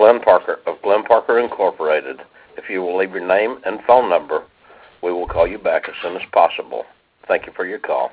Glenn Parker of Glenn Parker Incorporated. If you will leave your name and phone number, we will call you back as soon as possible. Thank you for your call.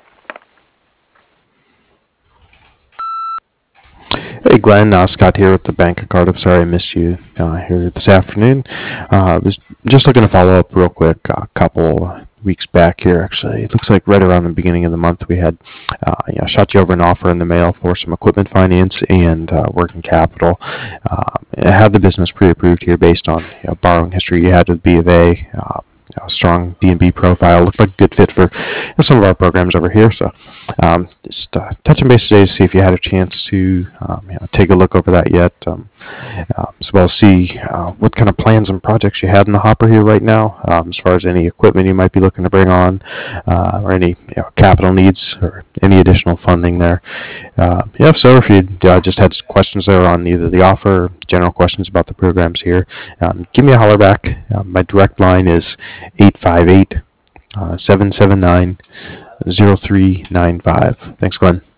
Hey Glenn, Scott here with the Bank of Cardiff. Sorry I missed you here this afternoon. Was just looking to follow up real quick. A couple weeks back here, actually, it looks like right around the beginning of the month, we had shot you over an offer in the mail for some equipment finance and working capital. It had the business pre-approved here based on borrowing history you had with B of A. A strong D&B profile, looked like a good fit for some of our programs over here. So just touching base today to see if you had a chance to take a look over that yet, as well as see what kind of plans and projects you had in the hopper here right now, as far as any equipment you might be looking to bring on, or any capital needs or any additional funding there. So if you just had questions there on either the offer or general questions about the programs here, give me a holler back. My direct line is 858 779 0395. Thanks, Glenn.